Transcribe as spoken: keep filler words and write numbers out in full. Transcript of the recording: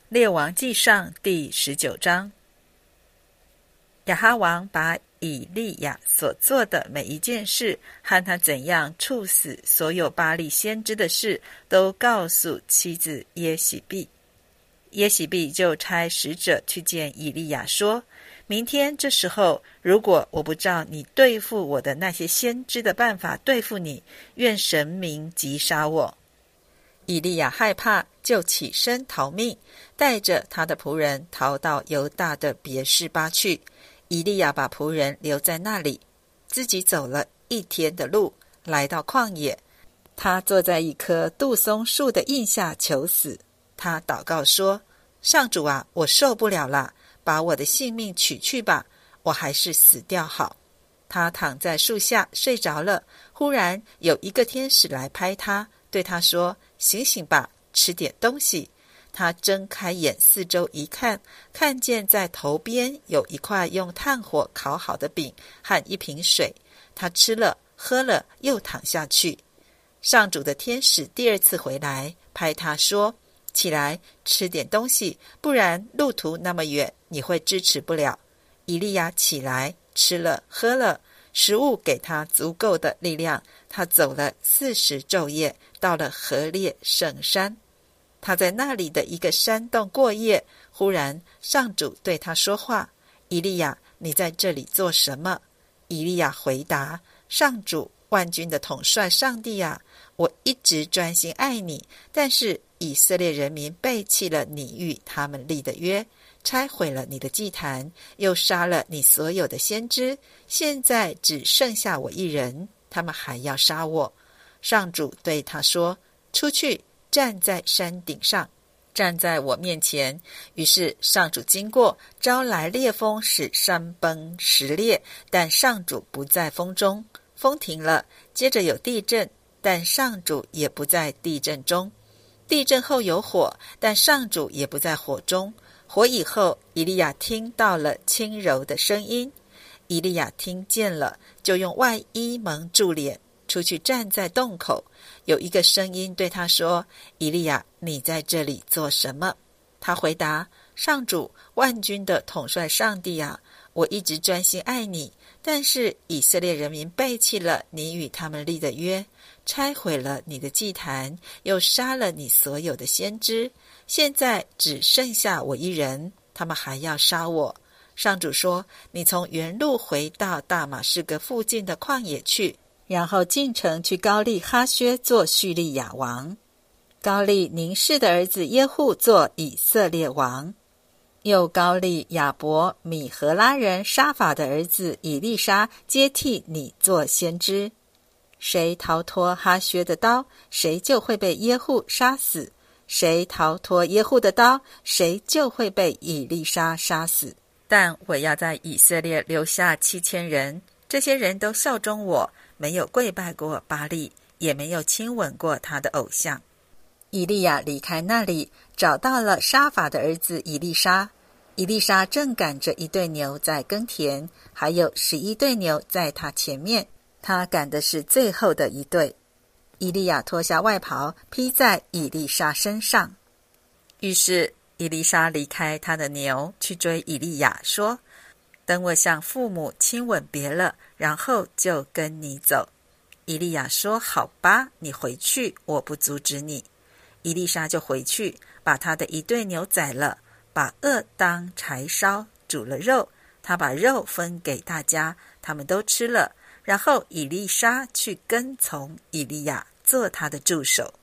列王纪上第十九章。亚哈王把以利亚所做的每一件事和他怎样处死所有巴力先知的事都告诉妻子耶洗毕。耶洗毕就差使者去见以利亚，说：明天这时候，如果我不照你对付我的那些先知的办法对付你，愿神明击杀我。以利亚害怕，就起身逃命，带着他的仆人逃到犹大的别是巴去。以利亚把仆人留在那里，自己走了一天的路，来到旷野。他坐在一棵杜松树的荫下求死。他祷告说：上主啊，我受不了了，把我的性命取去吧，我还是死掉好。他躺在树下睡着了，忽然有一个天使来拍他，对他说：醒醒吧，吃点东西。他睁开眼四周一看，看见在头边有一块用炭火烤好的饼和一瓶水。他吃了喝了，又躺下去。上主的天使第二次回来，拍他说：起来，吃点东西，不然路途那么远，你会支持不了。以利亚起来，吃了喝了，食物给他足够的力量。他走了四十昼夜，到了何烈圣山。他在那里的一个山洞过夜，忽然上主对他说话：以利亚，你在这里做什么？以利亚回答：上主万军的统帅上帝啊，我一直专心爱你，但是以色列人民背弃了你与他们立的约，拆毁了你的祭坛，又杀了你所有的先知，现在只剩下我一人，他们还要杀我。上主对他说：出去，站在山顶上，站在我面前。于是上主经过，招来烈风，使山崩石裂，但上主不在风中。风停了，接着有地震，但上主也不在地震中。地震后有火，但上主也不在火中。火以后，以利亚听到了轻柔的声音。以利亚听见了，就用外衣蒙住脸，出去站在洞口。有一个声音对他说：以利亚，你在这里做什么？他回答：上主万军的统帅上帝啊，我一直专心爱你，但是以色列人民背弃了你与他们立的约，拆毁了你的祭坛，又杀了你所有的先知，现在只剩下我一人，他们还要杀我。上主说：你从原路回到大马士革附近的旷野去，然后进城去高利哈薛做叙利亚王，高利宁示的儿子耶户做以色列王，又高利亚伯米何拉人沙法的儿子以利沙接替你做先知。谁逃脱哈薛的刀，谁就会被耶户杀死；谁逃脱耶户的刀，谁就会被以利沙杀死。但我要在以色列留下七千人，这些人都效忠我，没有跪拜过巴力，也没有亲吻过他的偶像。以利亚离开那里，找到了沙法的儿子以利沙。以利沙正赶着一对牛在耕田，还有十一对牛在他前面，他赶的是最后的一对。以利亚脱下外袍披在以利沙身上。于是以利沙离开他的牛，去追以利亚，说：等我向父母亲吻别了，然后就跟你走。以利亚说：好吧，你回去，我不阻止你。以利沙就回去，把他的一对牛宰了，把轭当柴烧，煮了肉，他把肉分给大家，他们都吃了。然后以利沙去跟从以利亚，做他的助手。